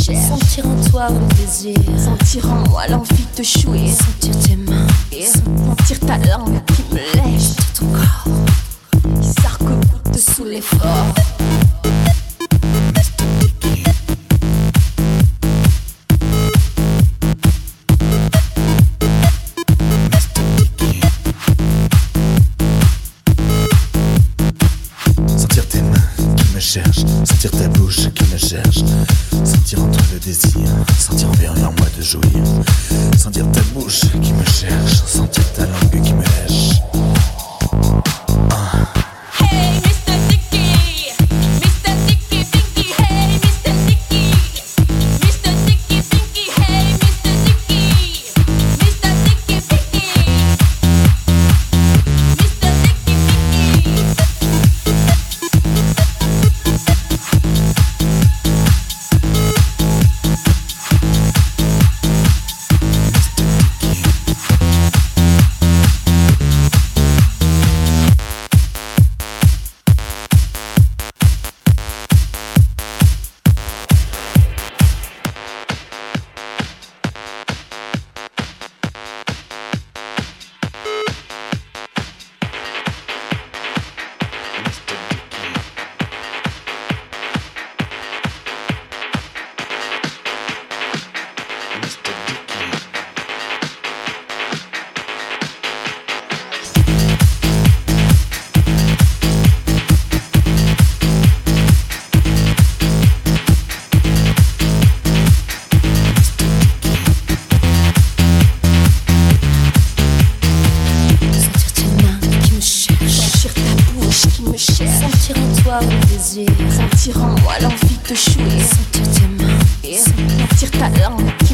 cherche. Sentir en toi le désir. Sentir en moi l'envie de jouir. Sentir tes mains. Sentir ta langue qui me lèche. Sentir ton corps qui s'arc-boute sous l'effort. Sentir ta bouche qui me cherche. Sentir en toi le désir. Sentir envers moi de jouir. Sentir ta bouche qui me cherche. Sentir ta langue qui me lèche. Hey Mr. Dicky, Mr. Dicky Dicky, hey Mr. Dicky, Mr. Dicky Dicky, hey Mr. Dicky, Mr. Dicky Dicky, Mr. Dicky Dicky. Sentir en toi le désir. Sentir en moi l'envie de jouir. Sentir tes mains. Sentir ta langue